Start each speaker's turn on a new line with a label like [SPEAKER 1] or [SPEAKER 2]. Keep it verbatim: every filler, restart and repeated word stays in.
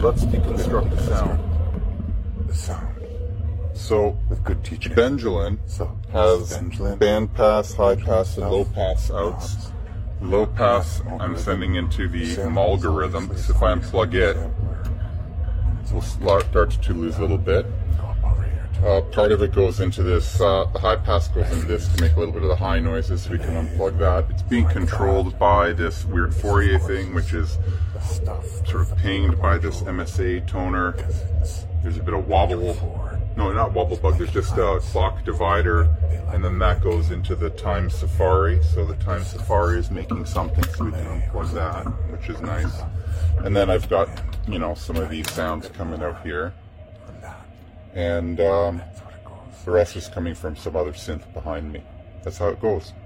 [SPEAKER 1] let's deconstruct the sound.
[SPEAKER 2] The sound.
[SPEAKER 1] So,
[SPEAKER 2] With good teaching.
[SPEAKER 1] Benjamin
[SPEAKER 2] So,
[SPEAKER 1] has
[SPEAKER 2] Benjamin.
[SPEAKER 1] band pass, high pass, and low pass outs. Low pass I'm sending into the algorithm, so if I unplug it, we'll start to lose a little bit. Uh, part of it goes into this, uh, the high pass goes into this to make a little bit of the high noises, so we can unplug that. It's being controlled by this weird Fourier thing, which is sort of pinged by this M S A toner. There's a bit of wobble, no, not wobble bug, there's just a clock divider, and then that goes into the Time Safari. So the Time Safari is making something, so we can unplug that, which is nice. And then I've got, you know, some of these sounds coming out here. And um, the rest is coming from some other synth behind me. That's how it goes.